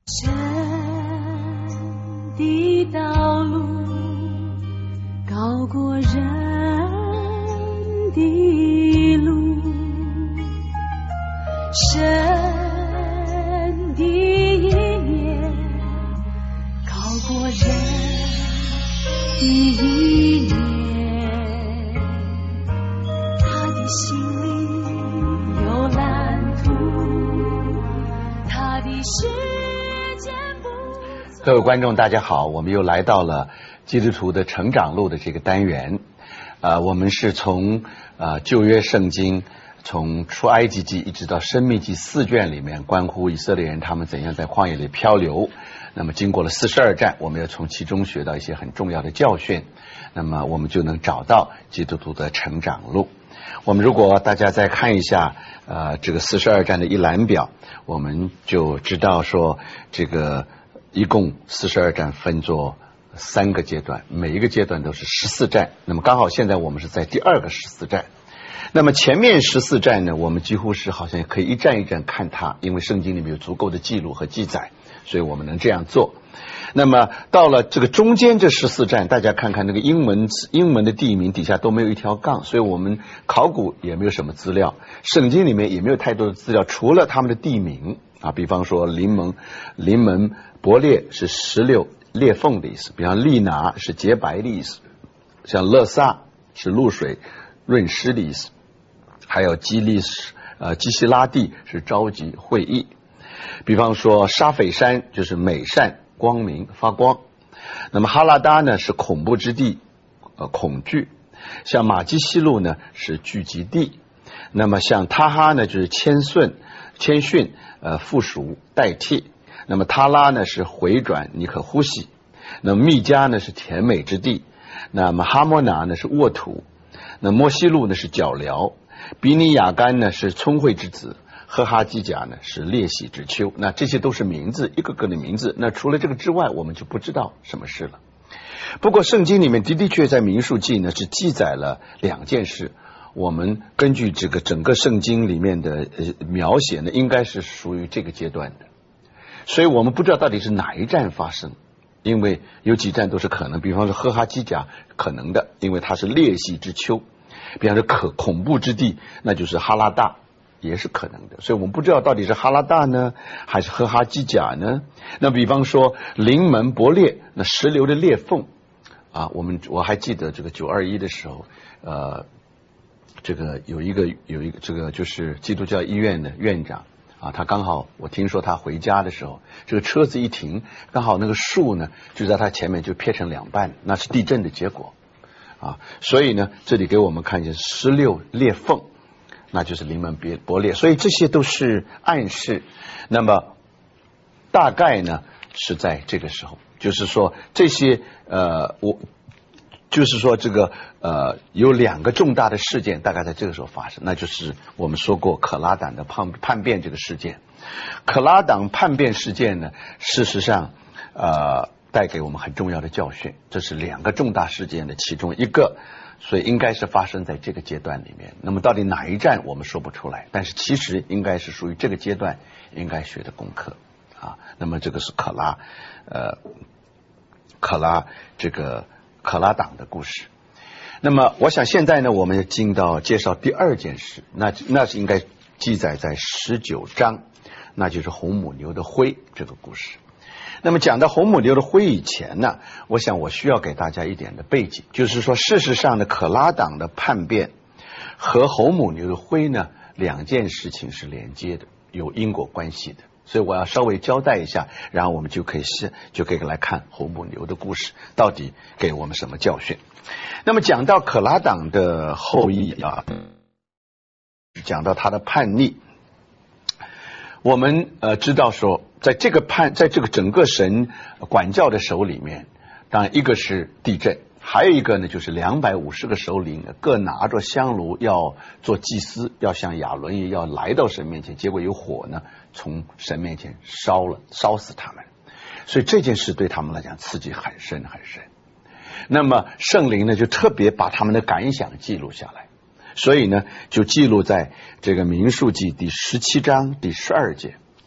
神的道路高过人的路，神的意念高过人的意念，他的心里有蓝图，他的世界不。 各位观众大家好，我们又来到了基督徒的成长路的这个单元。我们是从旧约圣经从出埃及记一直到申命记4卷里面关乎以色列人他们怎样在旷野里漂流，那么经过了42战，我们要从其中学到一些很重要的教训，那么我们就能找到基督徒的成长路。我们如果大家再看一下这个42战的一览表，我们就知道说这个一共42战分作3个阶段，每一个阶段都是14战，那么刚好现在我们是在第2个14战。那么前面14战呢，我们几乎是好像可以一战一战看它，因为圣经里面有足够的记录和记载，所以我们能这样做。那么到了这个中间这14战，大家看看那个英文的地名底下都没有一条杠，所以我们考古也没有什么资料，圣经里面也没有太多的资料，除了他们的地名啊，比方说临门伯列是16裂缝的意思，比方利拿是洁白的意思，像勒萨是露水润湿的意思，还有基西拉地是召集会议，比方说沙斐山就是美善光明发光，那么哈拉达呢是恐怖之地恐惧，像马基西路呢是聚集地，那么像他哈呢就是谦逊附属代替，那么他拉呢是回转你可呼吸，那么密加呢是甜美之地，那么哈摩拿呢是沃土，那摩西路呢是脚镣，比尼亚干呢是聪慧之子，赫哈基甲呢是列喜之秋，那这些都是名字，一个个的名字，那除了这个之外我们就不知道什么事了。不过圣经里面的确在民数记呢是记载了2件事，我们根据这个整个圣经里面的描写呢应该是属于这个阶段的，所以我们不知道到底是哪一战发生，因为有几战都是可能，比方说赫哈基甲可能的，因为它是列喜之秋，比方说恐怖之地那就是哈拉大也是可能的，所以我们不知道到底是哈拉大呢还是赫哈基甲呢。那比方说临门伯列那石榴的裂缝啊，我还记得这个921的时候这个有一个这个就是基督教医院的院长啊，他刚好我听说他回家的时候，这个车子一停，刚好那个树呢就在他前面就撇成2半，那是地震的结果啊。所以呢这里给我们看见16裂缝，那就是临门伯列，所以这些都是暗示。那么大概呢是在这个时候，就是说这些就是说这个有2个重大的事件大概在这个时候发生，那就是我们说过可拉党的叛变这个事件。可拉党叛变事件呢事实上带给我们很重要的教训，这是2个重大事件的其中一个，所以应该是发生在这个阶段里面。那么到底哪一战我们说不出来，但是其实应该是属于这个阶段应该学的功课啊。那么这个是可拉党的故事。那么我想现在呢我们进到介绍第2件事，那是应该记载在19章，那就是红母牛的灰这个故事。那么讲到红母牛的灰以前呢，我想我需要给大家一点的背景，就是说事实上的可拉党的叛变和红母牛的灰呢2件事情是连接的，有因果关系的，所以我要稍微交代一下，然后我们就可以来看红母牛的故事到底给我们什么教训。那么讲到可拉党的后裔啊，讲到他的叛逆，我们知道说在这个整个神管教的手里面，当然一个是地震，还有一个呢就是250个首领各拿着香炉要做祭司，要像亚伦一样要来到神面前，结果有火呢从神面前烧死他们，所以这件事对他们来讲刺激很深很深。那么圣灵呢就特别把他们的感想记录下来，所以呢就记录在这个民数记第17章第12节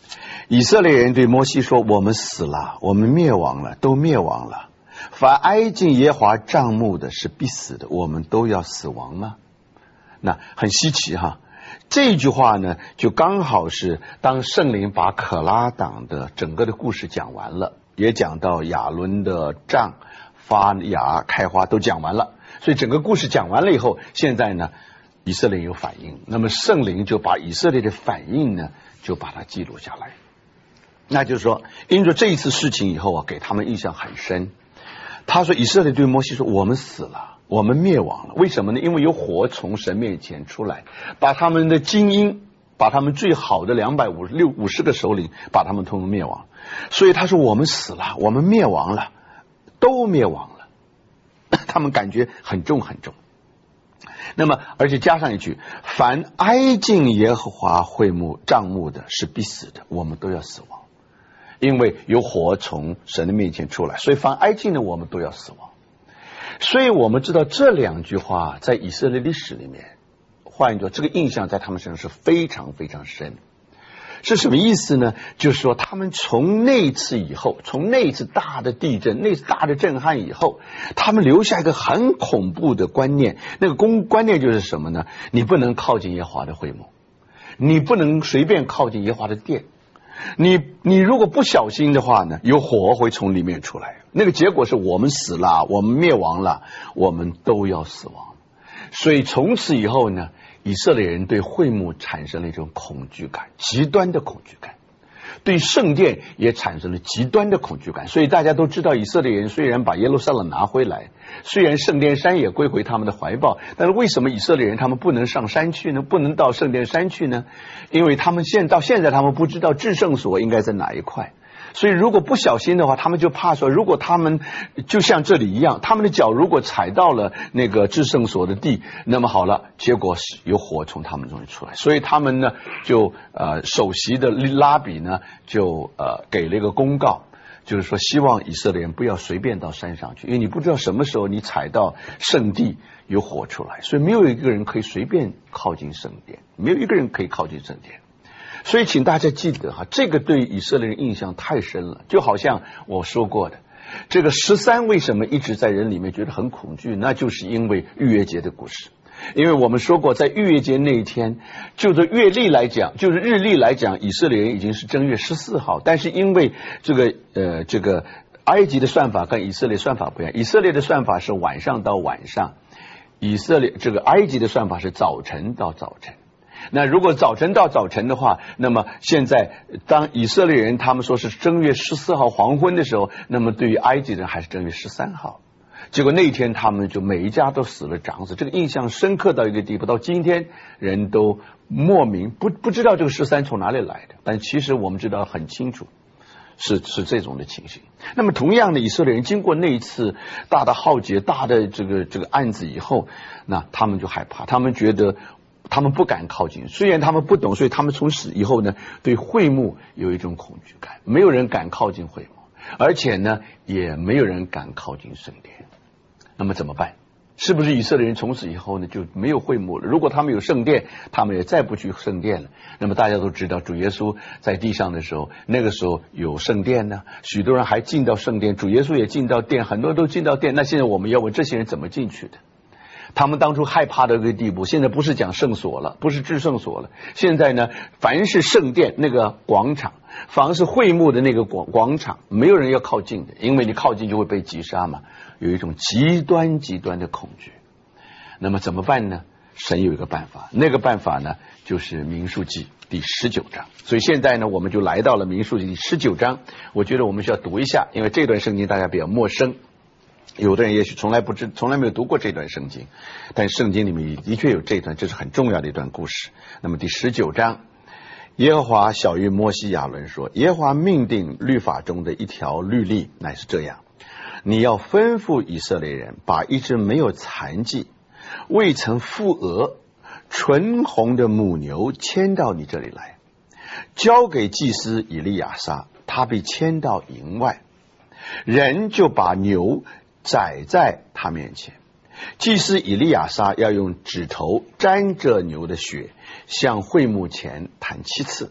以色列人对摩西说，我们死了，我们灭亡了，都灭亡了。凡挨近耶和华帐幕的是必死的，我们都要死亡吗？那很稀奇哈。这句话呢，就刚好是当圣灵把可拉党的整个的故事讲完了，也讲到亚伦的杖发芽开花都讲完了，所以整个故事讲完了以后，现在呢以色列有反应，那么圣灵就把以色列的反应呢就把它记录下来。那就是说，因着这一次事情以后啊，给他们印象很深。他说，以色列对摩西说，我们死了，我们灭亡了。为什么呢？因为有火从神面前出来，把他们的精英，把他们最好的250个首领，把他们通通灭亡。所以他说，我们死了，我们灭亡了，都灭亡了。他们感觉很重很重。那么而且加上一句，凡挨近耶和华会幕帐幕的是必死的，我们都要死亡。因为有火从神的面前出来，所以凡挨近的我们都要死亡。所以我们知道这两句话在以色列历史里面，换言之，这个印象在他们身上是非常非常深。是什么意思呢？就是说他们从那次以后，从那次大的地震，那次大的震撼以后，他们留下一个很恐怖的观念。那个观念就是什么呢？你不能靠近耶和华的会幕，你不能随便靠近耶和华的殿。你如果不小心的话呢，有火会从里面出来，那个结果是我们死了，我们灭亡了，我们都要死亡。所以从此以后呢，以色列人对会幕产生了一种恐惧感，极端的恐惧感，对圣殿也产生了极端的恐惧感。所以大家都知道，以色列人虽然把耶路撒冷拿回来，虽然圣殿山也归回他们的怀抱，但是为什么以色列人他们不能上山去呢？不能到圣殿山去呢？因为他们到现在他们不知道至圣所应该在哪一块。所以如果不小心的话，他们就怕说，如果他们就像这里一样，他们的脚如果踩到了那个至圣所的地，那么好了，结果是有火从他们中间出来。所以他们呢就首席的拉比呢就给了一个公告，就是说希望以色列人不要随便到山上去，因为你不知道什么时候你踩到圣地有火出来，所以没有一个人可以随便靠近圣殿，没有一个人可以靠近圣殿。所以请大家记得哈，这个对以色列人印象太深了。就好像我说过的，这个13为什么一直在人里面觉得很恐惧，那就是因为逾越节的故事。因为我们说过，在逾越节那一天，就是月历来讲，就是日历来讲，以色列人已经是正月14号，但是因为这个埃及的算法跟以色列算法不一样，以色列的算法是晚上到晚上，埃及的算法是早晨到早晨。那如果早晨到早晨的话，那么现在当以色列人他们说是正月14号黄昏的时候，那么对于埃及人还是正月13号。结果那一天他们就每一家都死了长子，这个印象深刻到一个地步，到今天人都莫名不知道这个13从哪里来的，但其实我们知道很清楚，是这种的情形。那么同样的，以色列人经过那一次大的浩劫、大的这个案子以后，那他们就害怕，他们觉得他们不敢靠近，虽然他们不懂，所以他们从此以后呢，对会幕有一种恐惧感，没有人敢靠近会幕，而且呢，也没有人敢靠近圣殿。那么怎么办？是不是以色列人从此以后呢就没有会幕了？如果他们有圣殿，他们也再不去圣殿了。那么大家都知道，主耶稣在地上的时候，那个时候有圣殿呢，许多人还进到圣殿，主耶稣也进到殿，很多人都进到殿。那现在我们要问这些人怎么进去的？他们当初害怕的一个地步，现在不是讲圣所了，不是至圣所了，现在呢，凡是圣殿那个广场，凡是会幕的那个广场，没有人要靠近的，因为你靠近就会被击杀嘛，有一种极端的恐惧。那么怎么办呢？神有一个办法，那个办法呢就是民数记第19章。所以现在呢我们就来到了民数记第19章，我觉得我们需要读一下，因为这段圣经大家比较陌生，有的人也许从来没有读过这段圣经，但圣经里面的确有这段，这是很重要的一段故事。那么第19章，耶和华晓谕摩西亚伦说，耶和华命定律法中的一条律例，乃是这样，你要吩咐以色列人，把一只没有残疾、未曾负额、纯红的母牛牵到你这里来，交给祭司以利亚撒，他被牵到营外，人就把牛宰在他面前，祭司以利亚撒要用指头沾着牛的血，向会幕前弹7次，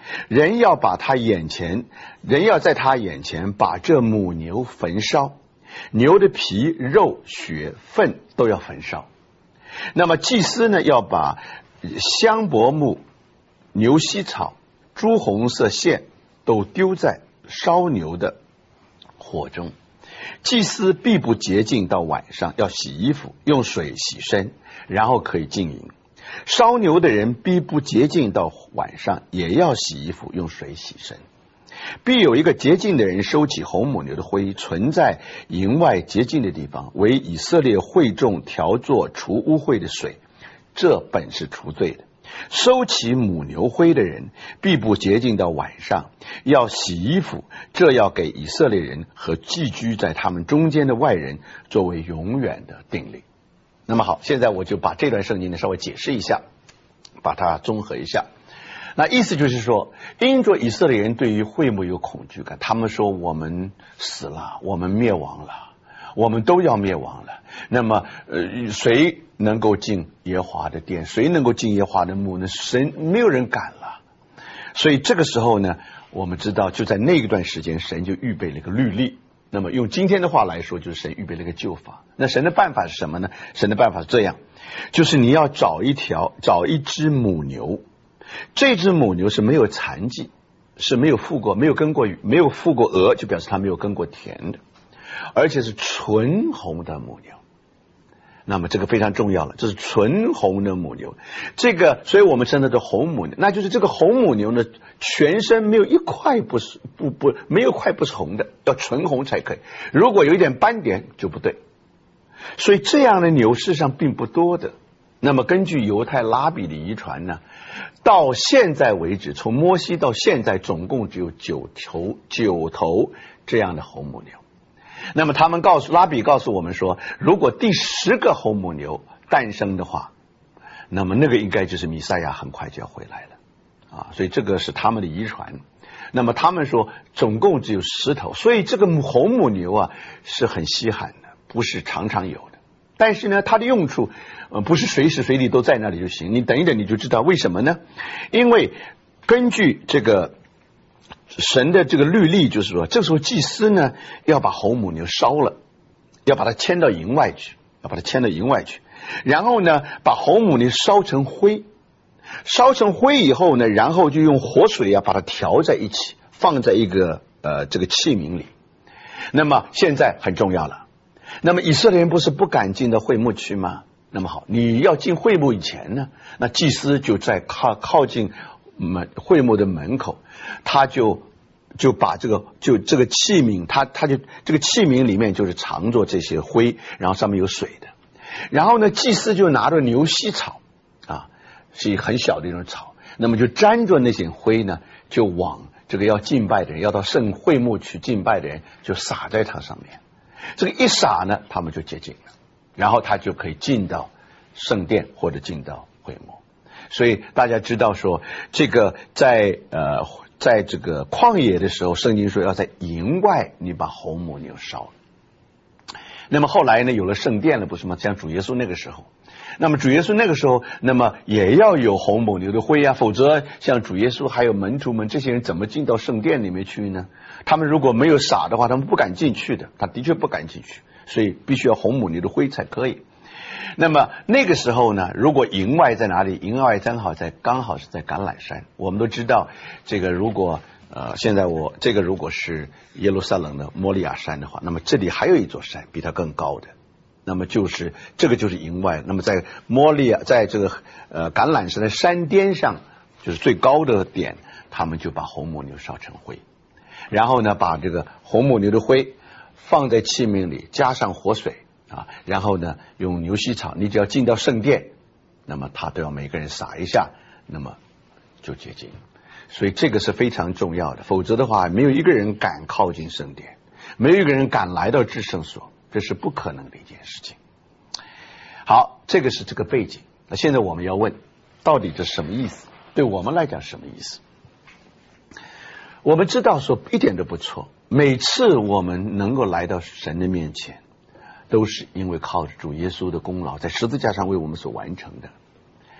人要在他眼前把这母牛焚烧，牛的皮、肉、血、粪都要焚烧。那么祭司呢，要把香柏木、牛膝草、朱红色线都丢在烧牛的火中。祭司必不洁净到晚上，要洗衣服，用水洗身，然后可以进营。烧牛的人必不洁净到晚上，也要洗衣服，用水洗身。必有一个洁净的人收起红母牛的灰，存在营外洁净的地方，为以色列会众调作除污秽的水，这本是除罪的。收起母牛灰的人必不洁净到晚上，要洗衣服，这要给以色列人和寄居在他们中间的外人作为永远的定例。那么好，现在我就把这段圣经呢稍微解释一下，把它综合一下。那意思就是说，因着以色列人对于会幕有恐惧感，他们说我们死了，我们灭亡了，我们都要灭亡了。那么谁能够进耶和华的殿，谁能够进耶和华的墓呢？神没有人敢了。所以这个时候呢，我们知道就在那一段时间，神就预备了一个律例。那么用今天的话来说，就是神预备了一个救法。那神的办法是什么呢？神的办法是这样，就是你要找一只母牛，这只母牛是没有残疾，是没有负过鹅，就表示它没有耕过田的，而且是纯红的母牛。那么这个非常重要了，这是纯红的母牛。这个，所以我们称它叫红母牛。那就是这个红母牛呢，全身没有一块不是红的，要纯红才可以。如果有一点斑点就不对。所以这样的牛事实上并不多的。那么根据犹太拉比的遗传呢，到现在为止，从摩西到现在总共只有九头这样的红母牛。那么拉比告诉我们说，如果第10个红母牛诞生的话，那么那个应该就是弥赛亚很快就要回来了所以这个是他们的遗传。那么他们说总共只有10头，所以这个红母牛是很稀罕的，不是常常有的。但是呢，它的用处不是随时随地都在那里就行。你等一等你就知道为什么呢？因为根据这个神的这个律例，就是说这时候祭司呢要把红母牛烧了，要把它牵到营外去，然后呢把红母牛烧成灰以后呢，然后就用活水把它调在一起，放在一个这个器皿里。那么现在很重要了，那么以色列人不是不敢进到会幕去吗？那么好，你要进会幕以前呢，那祭司就在靠近会幕的门口，他就把这个器皿，他就这个器皿里面就是藏着这些灰，然后上面有水的。然后呢，祭司就拿着牛膝草是很小的一种草，那么就沾着那些灰呢，就往这个要敬拜的人，要到圣会幕去敬拜的人，就撒在它上面。这个一撒呢，他们就洁净了，然后他就可以进到圣殿或者进到会幕。所以大家知道说，这个在这个旷野的时候，圣经说要在营外你把红母牛烧。那么后来呢，有了圣殿了，不是吗？像主耶稣那个时候，那么主耶稣那个时候，那么也要有红母牛的灰否则像主耶稣还有门徒们这些人怎么进到圣殿里面去呢？他们如果没有撒的话，他们不敢进去的，他的确不敢进去，所以必须要红母牛的灰才可以。那么那个时候呢，如果营外在哪里？营外刚好是在橄榄山。我们都知道，这个如果现在如果是耶路撒冷的摩利亚山的话，那么这里还有一座山比它更高的，那么就是这个就是营外。那么在在这个橄榄山的山巅上，就是最高的点，他们就把红母牛烧成灰，然后呢把这个红母牛的灰放在器皿里，加上活水然后呢用牛膝草，你只要进到圣殿，那么他都要每个人撒一下，那么就洁净。所以这个是非常重要的，否则的话没有一个人敢靠近圣殿，没有一个人敢来到至圣所，这是不可能的一件事情。好，这个是这个背景。那现在我们要问，到底这是什么意思？对我们来讲什么意思？我们知道说一点都不错，每次我们能够来到神的面前，都是因为靠着主耶稣的功劳在十字架上为我们所完成的。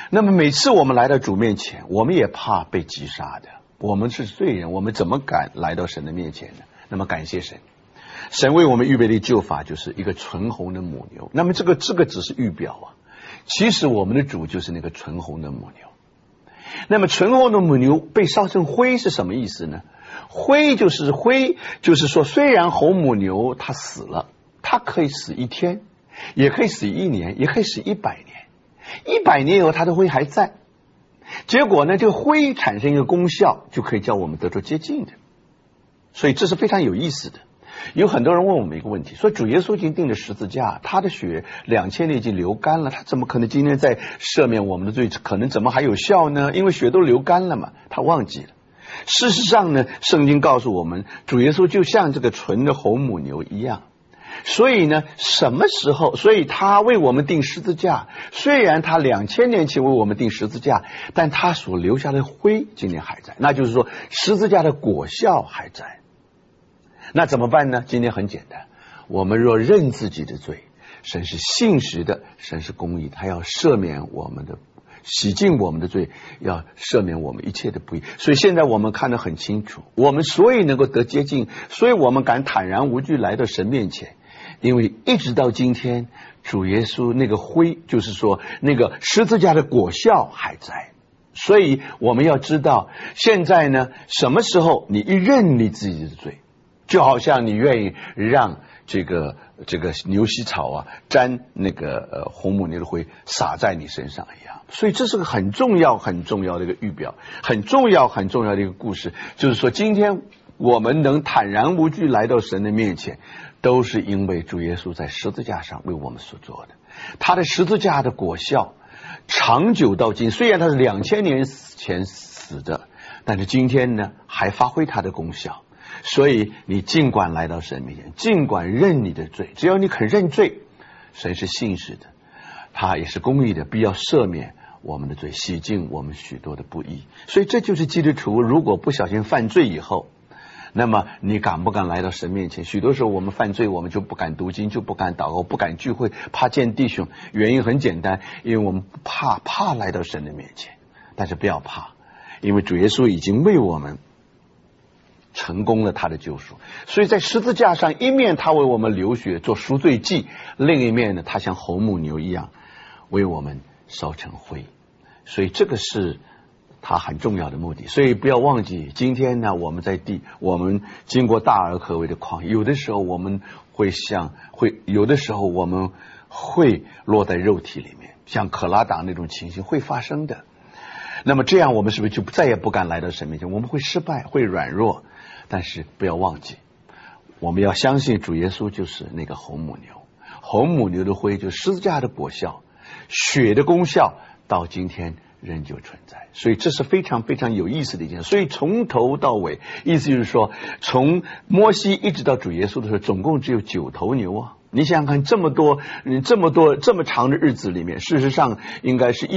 那么每次我们来到主面前，我们也怕被击杀的，我们是罪人，我们怎么敢来到神的面前呢？那么感谢神，神为我们预备的救法就是一个纯红的母牛。那么这个只是预表啊，其实我们的主就是那个纯红的母牛。那么纯红的母牛被烧成灰是什么意思呢？灰就是说，虽然红母牛它死了，它可以死1天，也可以死1年，也可以死100年，100年以后它的灰还在。结果呢，这个灰产生一个功效，就可以叫我们得着洁净的。所以这是非常有意思的。有很多人问我们一个问题，说主耶稣已经钉了十字架，他的血2000年已经流干了，他怎么可能今天在赦免我们的罪，可能怎么还有效呢？因为血都流干了嘛，他忘记了。事实上呢，圣经告诉我们，主耶稣就像这个纯的红母牛一样。所以呢，什么时候？所以他为我们钉十字架，虽然他2000年前为我们钉十字架，但他所留下的灰今天还在，那就是说十字架的果效还在。那怎么办呢？今天很简单，我们若认自己的罪，神是信实的，神是公义的，他要赦免我们的，洗净我们的罪，要赦免我们一切的不义。所以现在我们看得很清楚，我们所以能够得洁净，所以我们敢坦然无惧来到神面前，因为一直到今天，主耶稣那个灰，就是说那个十字架的果效还在。所以我们要知道，现在呢，什么时候你一认你自己的罪，就好像你愿意让这个牛膝草啊沾那个红母牛的灰洒在你身上一样。所以这是个很重要的一个预表，很重要的一个故事，就是说今天我们能坦然无惧来到神的面前，都是因为主耶稣在十字架上为我们所做的。他的十字架的果效长久到今，虽然他是2000年前死的，但是今天呢还发挥他的功效。所以你尽管来到神面前，尽管认你的罪，只要你肯认罪，神是信实的，他也是公义的，必要赦免我们的罪，洗净我们许多的不义。所以这就是基督徒如果不小心犯罪以后，那么你敢不敢来到神面前？许多时候我们犯罪，我们就不敢读经，就不敢祷告，不敢聚会，怕见弟兄。原因很简单，因为我们怕来到神的面前。但是不要怕，因为主耶稣已经为我们成功了他的救赎。所以在十字架上，一面他为我们流血做赎罪祭，另一面呢，他像红母牛一样为我们烧成灰。所以这个是他很重要的目的。所以不要忘记，今天呢，我们我们经过大而可畏的旷野，有的时候我们有的时候我们会落在肉体里面，像可拉党那种情形会发生的。那么这样我们是不是就再也不敢来到神面前？我们会失败，会软弱。但是不要忘记，我们要相信主耶稣就是那个红母牛，红母牛的灰就是十字架的果效，血的功效到今天仍旧存在。所以这是非常非常有意思的一件事。所以从头到尾，意思就是说，从摩西一直到主耶稣的时候，总共只有9头牛啊。你想想看，这么长的日子里面，事实上应该是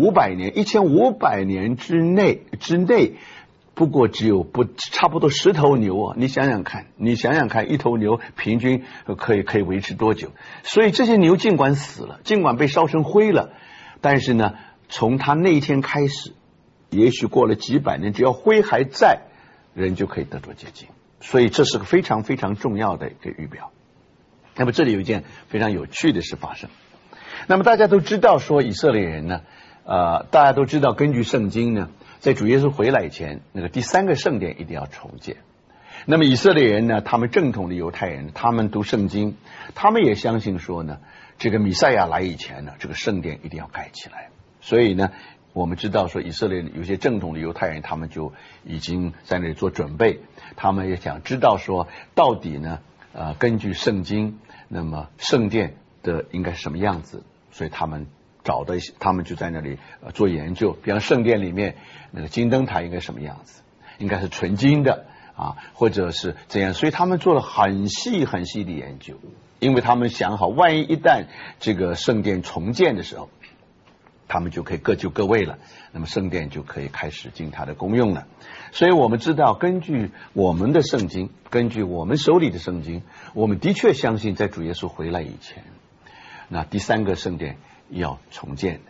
1500年之内，不过只有差不多10头牛啊！你想想看，一头牛平均可以维持多久？所以这些牛尽管死了，尽管被烧成灰了，但是呢，从他那一天开始，也许过了几百年，只要灰还在，人就可以得着洁净。所以这是个非常非常重要的一个预表。那么这里有一件非常有趣的事发生。那么大家都知道说，以色列人呢，大家都知道，根据圣经呢，在主耶稣回来以前，那个第3个圣殿一定要重建。那么以色列人呢，他们正统的犹太人，他们读圣经，他们也相信说呢，这个弥赛亚来以前呢，这个圣殿一定要盖起来。所以呢，我们知道说，以色列有些正统的犹太人，他们就已经在那里做准备，他们也想知道说，到底呢，根据圣经，那么圣殿的应该是什么样子？所以他们就在那里做研究，比方圣殿里面那个金灯台应该什么样子，应该是纯金的啊，或者是怎样。所以他们做了很细的研究，因为他们想好，万一一旦这个圣殿重建的时候，他们就可以各就各位了，那么圣殿就可以开始尽它的功用了。所以我们知道，根据我们的圣经，根据我们手里的圣经，我们的确相信在主耶稣回来以前，那第3个圣殿要重建的。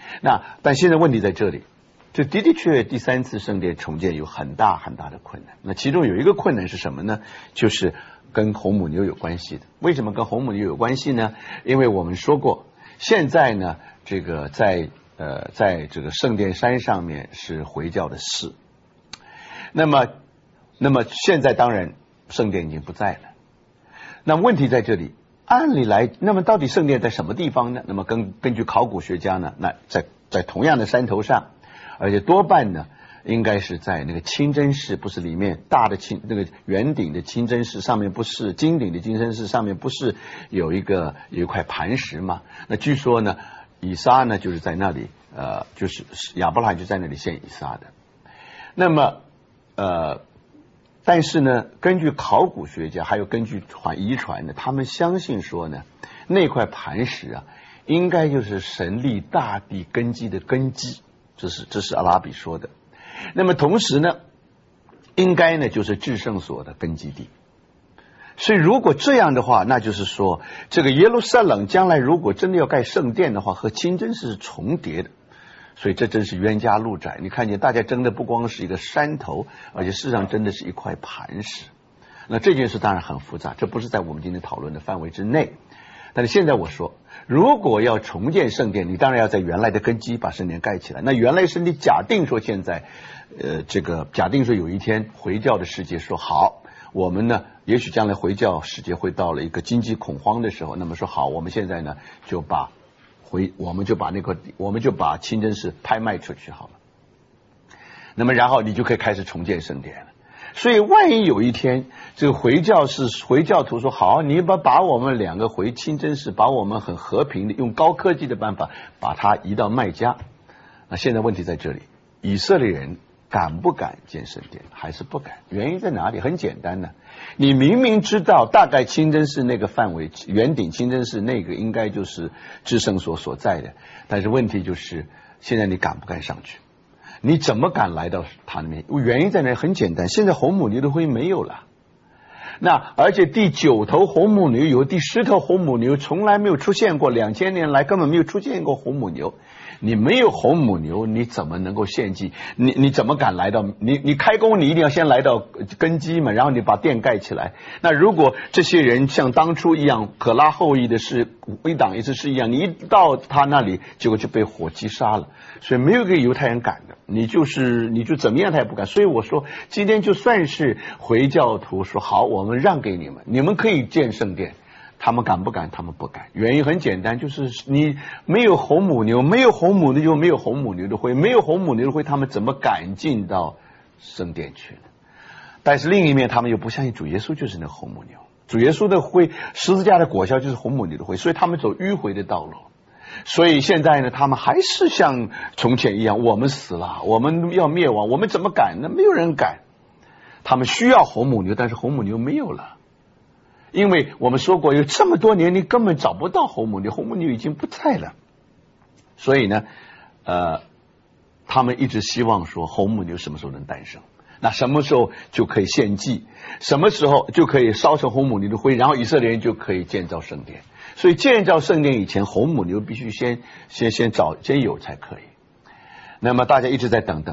但现在问题在这里，就的确第3次圣殿重建有很大很大的困难。那其中有一个困难是什么呢？就是跟红母牛有关系的。为什么跟红母牛有关系呢？因为我们说过，现在呢，这个在这个圣殿山上面是回教的寺。那么现在当然圣殿已经不在了。那问题在这里，按理来，那么到底圣殿在什么地方呢？那么根据考古学家呢，那在同样的山头上，而且多半呢应该是在那个清真寺，不是里面大的那个圆顶的清真寺上面，不是金顶的清真寺上面不是有一块磐石吗？那据说呢，以撒呢就是在那里，就是亚伯拉罕就在那里献以撒的。那么但是呢，根据考古学家还有根据遗传呢，他们相信说呢，那块磐石啊，应该就是神立大地根基的根基，这是阿拉比说的。那么同时呢，应该呢就是至圣所的根基地。所以如果这样的话，那就是说，这个耶路撒冷将来如果真的要盖圣殿的话，和清真寺是重叠的。所以这真是冤家路窄，你看见大家争的不光是一个山头，而且事实上真的是一块磐石。那这件事当然很复杂，这不是在我们今天讨论的范围之内。但是现在我说，如果要重建圣殿，你当然要在原来的根基把圣殿盖起来。那原来是你假定说现在这个假定说有一天回教的世界说好，我们呢也许将来回教世界会到了一个经济恐慌的时候，那么说好，我们现在呢我们就把清真寺拍卖出去好了。那么然后你就可以开始重建圣殿了。所以万一有一天这个回教徒说好，你把我们2个回清真寺，把我们很和平的用高科技的办法把它移到麦加。那现在问题在这里，以色列人敢不敢建圣殿？还是不敢？原因在哪里？很简单呢，你明明知道大概清真寺那个范围，圆顶清真寺那个应该就是至圣所所在的，但是问题就是现在你敢不敢上去？你怎么敢来到它那边？原因在哪？很简单，现在红母牛的灰没有了。那而且第9头红母牛有第10头红母牛从来没有出现过，2000年来根本没有出现过红母牛。你没有红母牛，你怎么能够献祭？你怎么敢来到？你开工，你一定要先来到根基嘛，然后你把殿盖起来。那如果这些人像当初一样，可拉后裔的是一党一次是一样，你一到他那里，结果就被火击杀了。所以没有一个犹太人敢的，你就怎么样他也不敢。所以我说，今天就算是回教徒说好，我们让给你们，你们可以建圣殿。他们敢不敢？他们不敢。原因很简单，就是你没有红母牛，没有红母牛就没有红母牛的灰，没有红母牛的灰，他们怎么敢进到圣殿去呢？但是另一面，他们又不相信主耶稣就是那红母牛，主耶稣的灰，十字架的果效就是红母牛的灰，所以他们走迂回的道路。所以现在呢，他们还是像从前一样，我们死了，我们要灭亡，我们怎么敢呢？没有人敢。他们需要红母牛，但是红母牛没有了。因为我们说过，有这么多年你根本找不到红母牛，红母牛已经不在了。所以呢，他们一直希望说红母牛什么时候能诞生，那什么时候就可以献祭，什么时候就可以烧成红母牛的灰，然后以色列人就可以建造圣殿。所以建造圣殿以前，红母牛必须先有才可以。那么大家一直在等到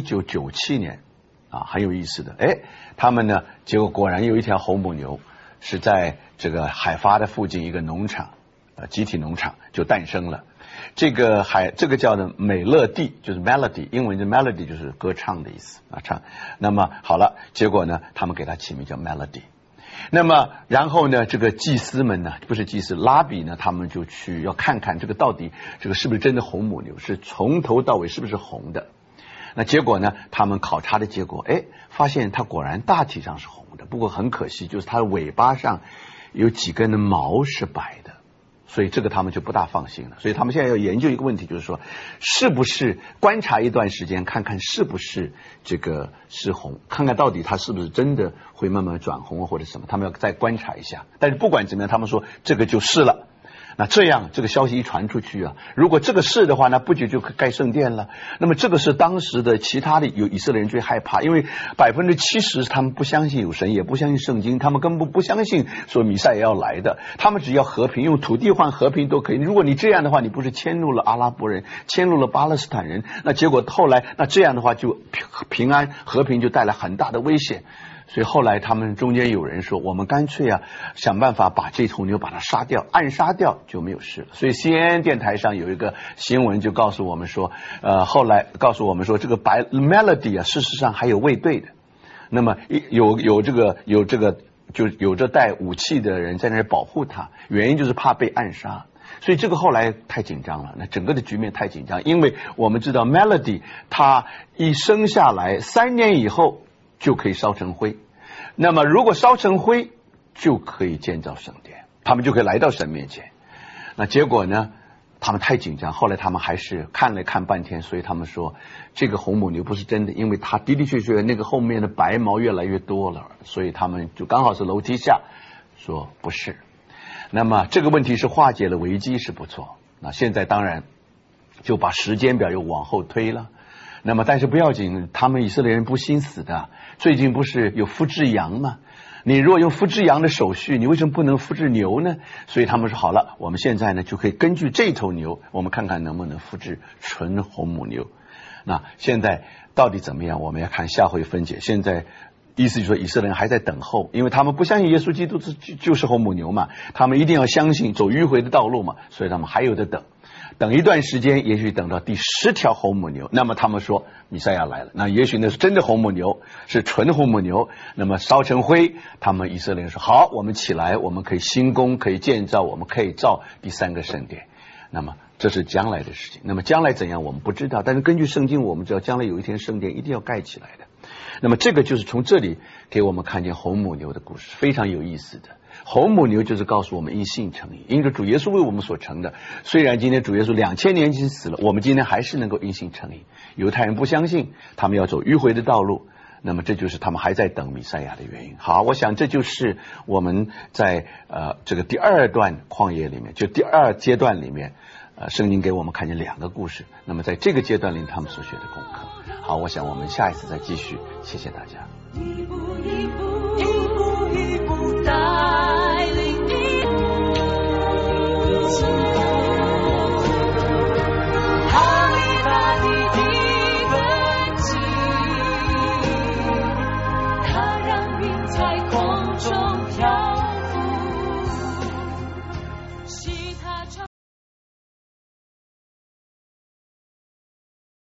1997年啊，很有意思的，他们呢，结果果然有一条红母牛是在这个海发的附近一个农场，集体农场就诞生了。这个叫的美乐蒂，就是 melody， 英文的 melody 就是歌唱的意思啊，唱。那么好了，结果呢，他们给它起名叫 melody。那么然后呢，这个祭司们呢，不是祭司，拉比呢，他们就去要看看这个到底这个是不是真的红母牛，是从头到尾是不是红的。那结果呢，他们考察的结果，发现它果然大体上是红的，不过很可惜，就是它的尾巴上有几根的毛是白的，所以这个他们就不大放心了。所以他们现在要研究一个问题，就是说是不是观察一段时间，看看是不是这个是红，看看到底它是不是真的会慢慢转红或者什么，他们要再观察一下。但是不管怎么样，他们说这个就是了。 那这样这个消息一传出去啊，如果这个是的话，那不久就盖圣殿了。那么这个是当时的其他的有以色列人最害怕，因为70%他们不相信有神，也不相信圣经，他们根本不相信说弥赛亚要来的，他们只要和平，用土地换和平都可以。如果你这样的话，你不是迁怒了阿拉伯人，迁怒了巴勒斯坦人，那结果后来那这样的话就平安和平就带来很大的危险。所以后来他们中间有人说，我们干脆啊想办法把这头牛把它杀掉，暗杀掉就没有事了。所以 CNN 电台上有一个新闻就告诉我们说，后来告诉我们说，这个Melody 啊，事实上还有卫队的。那么有这个就有着带武器的人在那里保护他，原因就是怕被暗杀。所以这个后来太紧张了，那整个的局面太紧张，因为我们知道 Melody 他一生下来3年以后就可以烧成灰，那么如果烧成灰就可以建造圣殿，他们就可以来到神面前。那结果呢，他们太紧张，后来他们还是看了看半天，所以他们说这个红母牛不是真的，因为它的确那个后面的白毛越来越多了，所以他们就刚好是楼梯下说不是。那么这个问题是化解了危机是不错，那现在当然就把时间表又往后推了。那么但是不要紧，他们以色列人不心死的，最近不是有复制羊吗？你如果用复制羊的手续，你为什么不能复制牛呢？所以他们说好了，我们现在呢就可以根据这头牛，我们看看能不能复制纯红母牛。那现在到底怎么样，我们要看下回分解。现在意思就是说以色列人还在等候，因为他们不相信耶稣基督就是红母牛嘛，他们一定要相信走迂回的道路嘛，所以他们还有的等一段时间，也许等到第10条红母牛，那么他们说弥赛亚来了，那也许那是真的红母牛，是纯红母牛，那么烧成灰，他们以色列人说好，我们起来，我们可以兴工，可以建造，我们可以造第3个圣殿。那么这是将来的事情，那么将来怎样我们不知道，但是根据圣经我们知道将来有一天圣殿一定要盖起来的。那么这个就是从这里给我们看见红母牛的故事，非常有意思的。红母牛就是告诉我们因信称义，因着主耶稣为我们所成的。虽然今天主耶稣2000年前死了，我们今天还是能够因信称义。犹太人不相信，他们要走迂回的道路，那么这就是他们还在等弥赛亚的原因。好，我想这就是我们在这个第2段旷野里面，就第2阶段里面，圣经给我们看见2个故事。那么在这个阶段里他们所学的功课。好，我想我们下一次再继续，谢谢大家。 一步一步，一步一步带领你，好你把你的根基，它让云彩光。